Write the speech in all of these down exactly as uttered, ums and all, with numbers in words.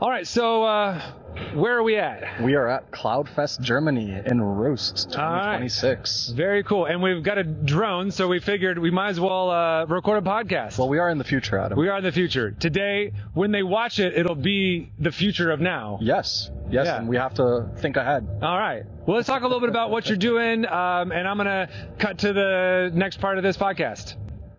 All right, so uh, where are we at? We are at CloudFest Germany in Roost twenty twenty-six. Right. Very cool. And we've got a drone, so we figured we might as well uh, record a podcast. Well, we are in the future, Adam. We are in the future. Today, when they watch it, it'll be the future of now. Yes. Yes, yeah. And we have to think ahead. All right. Well, let's talk a little bit about what you're doing, um, and I'm going to cut to the next part of this podcast.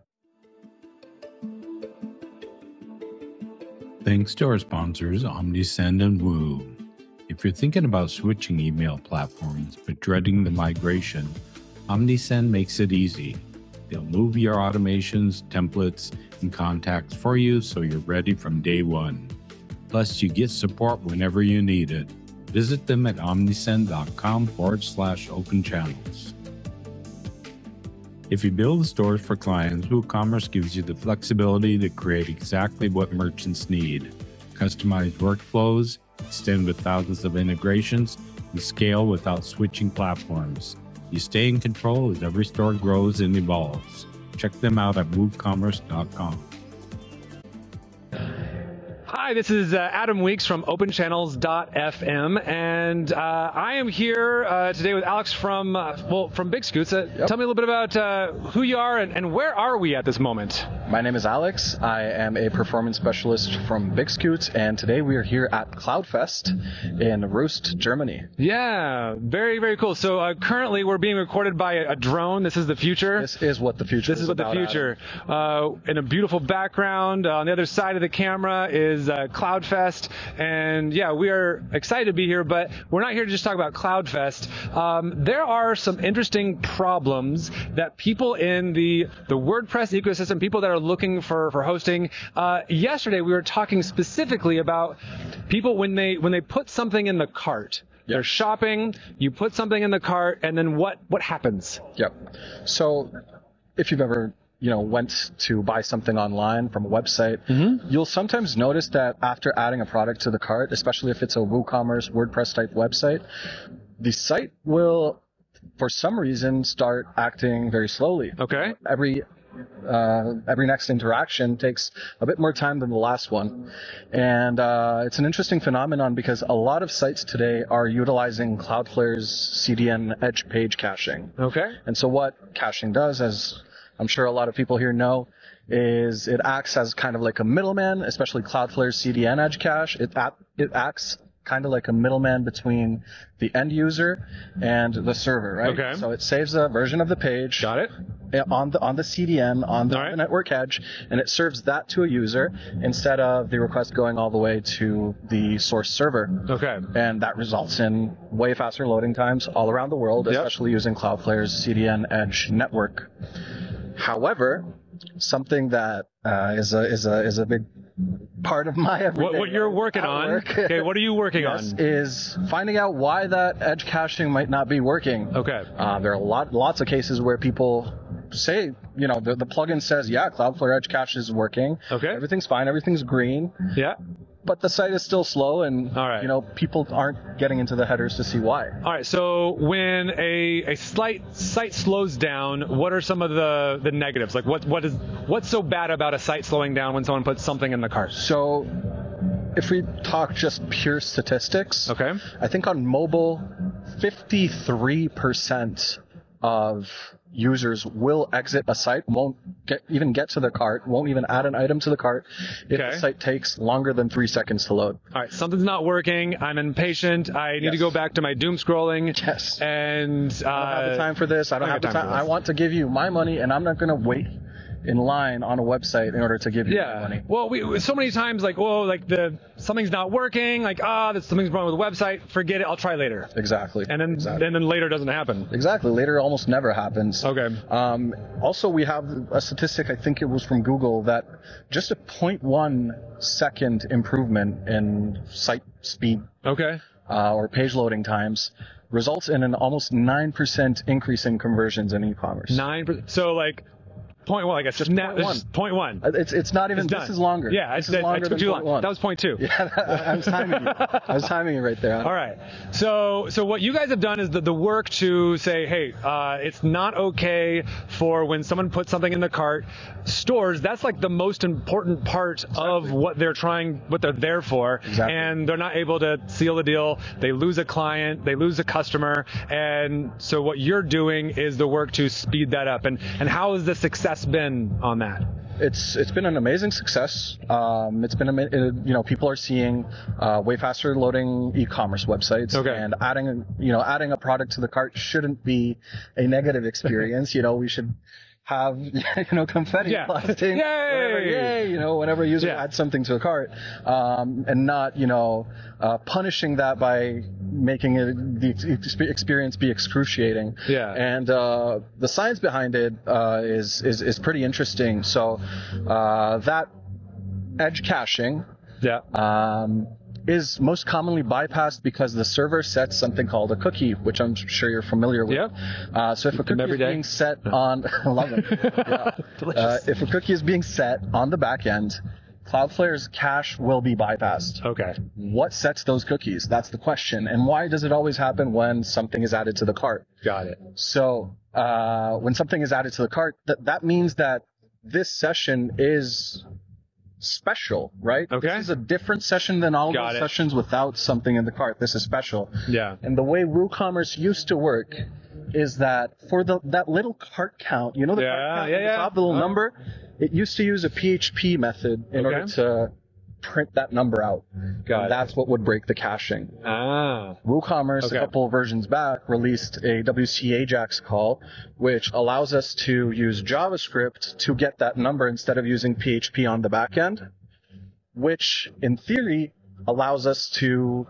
Thanks to our sponsors, OmniSend and Woo. If you're thinking about switching email platforms but dreading the migration, OmniSend makes it easy. They'll move your automations, templates, and contacts for you so you're ready from day one. Plus, you get support whenever you need it. Visit them at omnisend.com forward slash open channels. If you build stores for clients, WooCommerce gives you the flexibility to create exactly what merchants need. Customize workflows, extend with thousands of integrations, and scale without switching platforms. You stay in control as every store grows and evolves. Check them out at woocommerce dot com. Hi, this is uh, Adam Weeks from open channels dot f m, and uh, I am here uh, today with Alex from uh, well from Big Scoots. Uh, yep. Tell me a little bit about uh, who you are and, and where are we at this moment? My name is Alex. I am a performance specialist from Big Scoots, and today we are here at CloudFest in Roost, Germany. Yeah, very, very cool. So uh, currently we're being recorded by a, a drone. This is the future. This is what the future this is. This is what the future. Uh, in a beautiful background. Uh, on the other side of the camera is uh, CloudFest, and yeah, we are excited to be here, but we're not here to just talk about CloudFest. Um, there are some interesting problems that people in the, the WordPress ecosystem, people that are looking for, for hosting. Uh, yesterday, we were talking specifically about people when they when they put something in the cart. Yep. They're shopping, you put something in the cart, and then what, what happens? Yep. So if you've ever you know, went to buy something online from a website, mm-hmm. you'll sometimes notice that after adding a product to the cart, especially if it's a WooCommerce, WordPress type website, the site will, for some reason, start acting very slowly. Okay. Every uh, every next interaction takes a bit more time than the last one. And uh, it's an interesting phenomenon because a lot of sites today are utilizing Cloudflare's C D N Edge page caching. Okay. And so what caching does, as I'm sure a lot of people here know, is it acts as kind of like a middleman, especially Cloudflare's C D N Edge cache. It, act, it acts kind of like a middleman between the end user and the server, right? Okay. So it saves a version of the page. Got it. On the on the C D N, on the, right. the network edge, and it serves that to a user instead of the request going all the way to the source server. Okay. And that results in way faster loading times all around the world, yep. especially using Cloudflare's C D N Edge network. However, something that uh, is a is a is a big part of my everyday what, what you're working on. Work, okay, what are you working yes, on? Is finding out why that edge caching might not be working. Okay. Uh, there are a lot lots of cases where people say, you know, the, the plugin says, yeah, Cloudflare Edge Cache is working. Okay. Everything's fine. Everything's green. Yeah. But the site is still slow, and All right. you know, people aren't getting into the headers to see why. All right. So when a a slight site slows down, what are some of the, the negatives? Like what what is what's so bad about a site slowing down when someone puts something in the cart? So if we talk just pure statistics, okay, I think on mobile, fifty-three percent of users will exit a site, won't get, even get to the cart, won't even add an item to the cart if okay. the site takes longer than three seconds to load. All right, something's not working. I'm impatient. I need yes. to go back to my doom scrolling. Yes. And uh, I don't have the time for this. I don't, I have the time. time. I want to give you my money, and I'm not going to wait in line on a website in order to give you yeah. money. Well, we so many times like, oh, like the something's not working, like ah, oh, something's wrong with the website. Forget it. I'll try later. Exactly. And then exactly. and then later doesn't happen. Exactly. Later almost never happens. Okay. Um, also, we have a statistic. I think it was from Google that just a zero point one second improvement in site speed. Okay. Uh, or page loading times results in an almost nine percent increase in conversions in e-commerce. Nine percent. So like. Point one, I guess. Just Na- point one. just point one. Uh, It's it's not even. It's this done. is longer. Yeah, this I, is I, I longer took than too point long. one. That was point two. Yeah, I was timing you. I was timing you right there. All right. So, so what you guys have done is the, the work to say, hey, uh, it's not okay for when someone puts something in the cart. Stores, that's like the most important part exactly. of what they're trying, what they're there for. Exactly. And they're not able to seal the deal. They lose a client. They lose a customer. And so what you're doing is the work to speed that up. And and how has the success been on that? It's it's been an amazing success. Um, it's been a you know people are seeing uh, way faster loading e-commerce websites, okay. and adding you know adding a product to the cart shouldn't be a negative experience. you know we should have you know confetti yeah. blasting, yay! Whenever, yay! You know whenever a user yeah. adds something to a cart, um, and not you know uh, punishing that by making it the experience be excruciating. Yeah. And uh, the science behind it uh, is is is pretty interesting. So uh, that edge caching. Yeah. Um, is most commonly bypassed because the server sets something called a cookie, which I'm sure you're familiar with. Yep. Uh, so if a cookie is day. being set on, I love it. Yeah. Uh, if a cookie is being set on the back end, Cloudflare's cache will be bypassed. Okay. What sets those cookies? That's the question. And why does it always happen when something is added to the cart? Got it. So uh, when something is added to the cart, that that means that this session is special, right? Okay. This is a different session than all Got those it. sessions without something in the cart. This is special. Yeah. And the way WooCommerce used to work is that for the that little cart count, you know the Yeah, cart count yeah, at the yeah. top, the little Uh-huh. number, it used to use a P H P method in Okay. order to print that number out. Got and it. that's what would break the caching. Ah. WooCommerce, Okay. a couple of versions back, released a W C Ajax call, which allows us to use JavaScript to get that number instead of using P H P on the back end, which in theory allows us to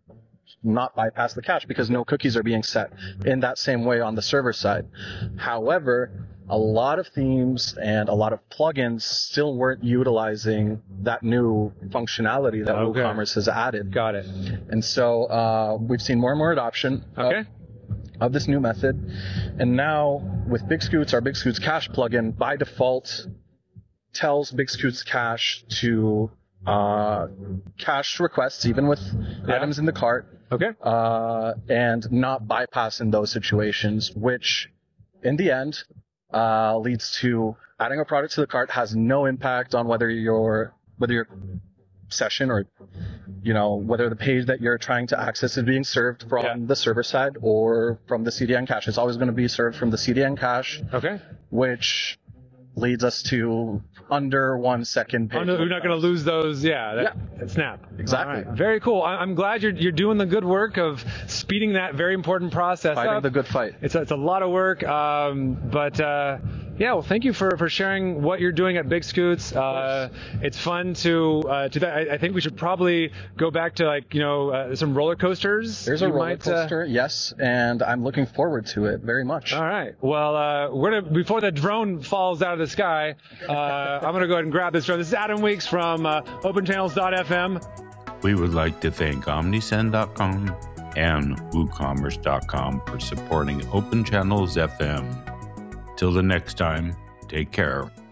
not bypass the cache because no cookies are being set in that same way on the server side. However, a lot of themes and a lot of plugins still weren't utilizing that new functionality that Okay. WooCommerce has added. Got it. And so uh, we've seen more and more adoption of- Okay. of this new method. And now with Big Scoots, our Big Scoots cache plugin by default tells Big Scoots cache to uh, cache requests even with Yeah. items in the cart, Okay. uh, and not bypass in those situations, which in the end uh, leads to adding a product to the cart has no impact on whether your whether your session or you know whether the page that you're trying to access is being served from Yeah. the server side or from the C D N cache. It's always going to be served from the C D N cache, Okay. which leads us to under one second page. Oh, no, you're not going to lose those. Yeah. That, Yeah. that snap. Exactly. All right. Very cool. I, I'm glad you're you're doing the good work of speeding that very important process Fighting up. the good fight. It's a, it's a lot of work, um, but uh, yeah. Well, thank you for, for sharing what you're doing at Big Scoots. Uh, it's fun to uh, to that. I, I think we should probably go back to like you know uh, some roller coasters. There's a You roller might, uh, coaster, yes, and I'm looking forward to it very much. All right. Well, uh, we're gonna before the drone falls out of the sky, uh, I'm gonna go ahead and grab this drone. This is Adam Weeks from uh, open channels dot f m. We would like to thank Omnisend dot com and WooCommerce dot com for supporting Open Channels F M. Till the next time, take care.